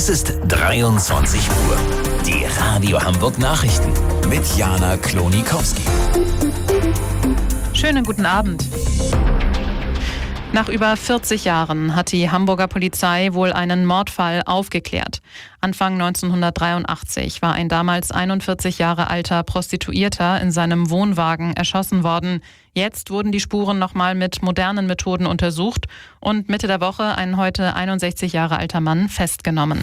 Es ist 23 Uhr. Die Radio Hamburg Nachrichten mit Jana Klonikowski. Schönen guten Abend. Nach über 40 Jahren hat die Hamburger Polizei wohl einen Mordfall aufgeklärt. Anfang 1983 war ein damals 41 Jahre alter Prostituierter in seinem Wohnwagen erschossen worden. Jetzt wurden die Spuren nochmal mit modernen Methoden untersucht und Mitte der Woche ein heute 61 Jahre alter Mann festgenommen.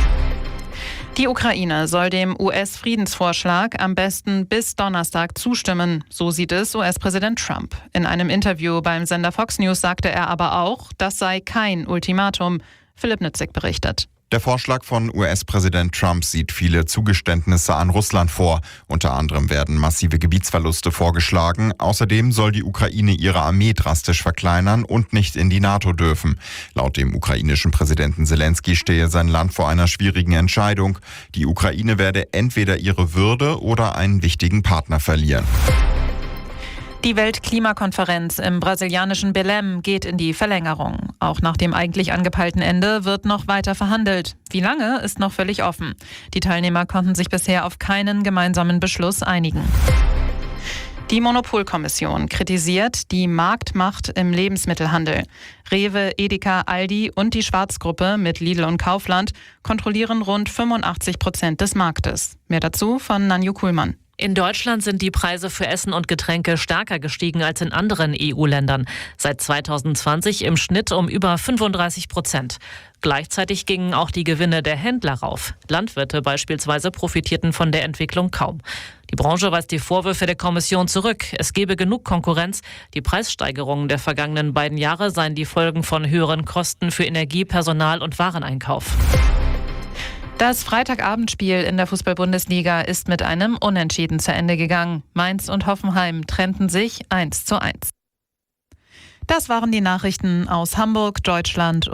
Die Ukraine soll dem US-Friedensvorschlag am besten bis Donnerstag zustimmen. So sieht es US-Präsident Trump. In einem Interview beim Sender Fox News sagte er aber auch, das sei kein Ultimatum. Philipp Nützig berichtet. Der Vorschlag von US-Präsident Trump sieht viele Zugeständnisse an Russland vor. Unter anderem werden massive Gebietsverluste vorgeschlagen. Außerdem soll die Ukraine ihre Armee drastisch verkleinern und nicht in die NATO dürfen. Laut dem ukrainischen Präsidenten Zelensky stehe sein Land vor einer schwierigen Entscheidung. Die Ukraine werde entweder ihre Würde oder einen wichtigen Partner verlieren. Die Weltklimakonferenz im brasilianischen Belém geht in die Verlängerung. Auch nach dem eigentlich angepeilten Ende wird noch weiter verhandelt. Wie lange, ist noch völlig offen. Die Teilnehmer konnten sich bisher auf keinen gemeinsamen Beschluss einigen. Die Monopolkommission kritisiert die Marktmacht im Lebensmittelhandel. Rewe, Edeka, Aldi und die Schwarzgruppe mit Lidl und Kaufland kontrollieren rund 85% des Marktes. Mehr dazu von Nanju Kuhlmann. In Deutschland sind die Preise für Essen und Getränke stärker gestiegen als in anderen EU-Ländern. Seit 2020 im Schnitt um über 35%. Gleichzeitig gingen auch die Gewinne der Händler rauf. Landwirte beispielsweise profitierten von der Entwicklung kaum. Die Branche weist die Vorwürfe der Kommission zurück. Es gebe genug Konkurrenz. Die Preissteigerungen der vergangenen beiden Jahre seien die Folgen von höheren Kosten für Energie, Personal und Wareneinkauf. Das Freitagabendspiel in der Fußball-Bundesliga ist mit einem Unentschieden zu Ende gegangen. Mainz und Hoffenheim trennten sich 1:1. Das waren die Nachrichten aus Hamburg, Deutschland